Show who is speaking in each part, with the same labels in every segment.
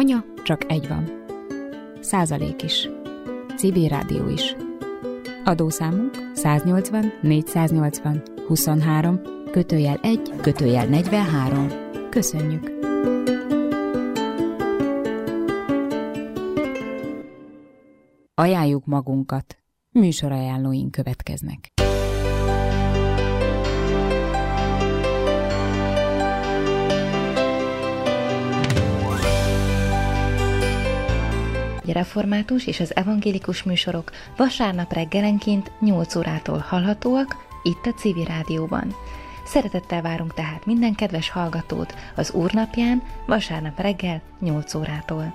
Speaker 1: Anya csak egy van. Százalék is. Civil rádió is. Adószámunk 180 480 23 /1 /43. Köszönjük! Ajánljuk magunkat. Műsorajánlóink következnek.
Speaker 2: A református és az evangélikus műsorok vasárnap reggelenként 8 órától hallhatóak itt a Civil Rádióban. Szeretettel várunk tehát minden kedves hallgatót az Úrnapján vasárnap reggel 8 órától.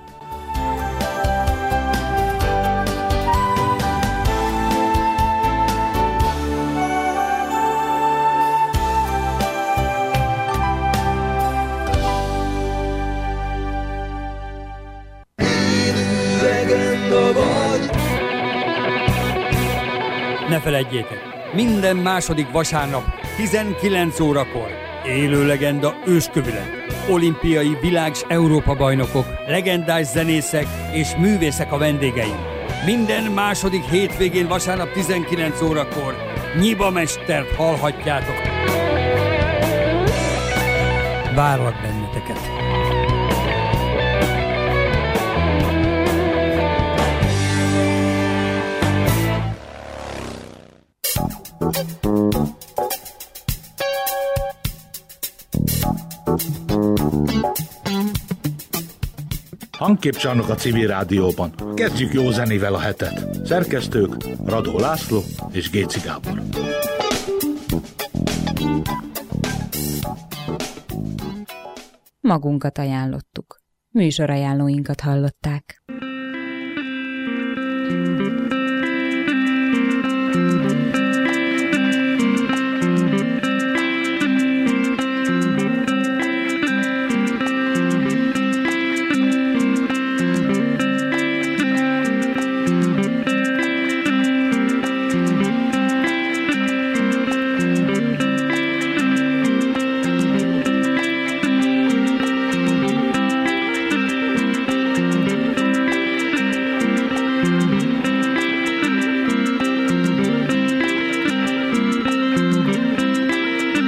Speaker 3: Ne feledjétek, minden második vasárnap 19 órakor élő legenda őskövület, olimpiai világ- s Európa-bajnokok, legendás zenészek és művészek a vendégeim. Minden második hétvégén vasárnap 19 órakor Nyiba mestert hallhatjátok. Várlak benneteket!
Speaker 4: Hangképcsarnok a Civil Rádióban. Kezdjük jó zenével a hetet. Szerkesztők Radó László és Géci Gábor.
Speaker 1: Magunkat ajánlottuk. Műsorajánlóinkat hallották.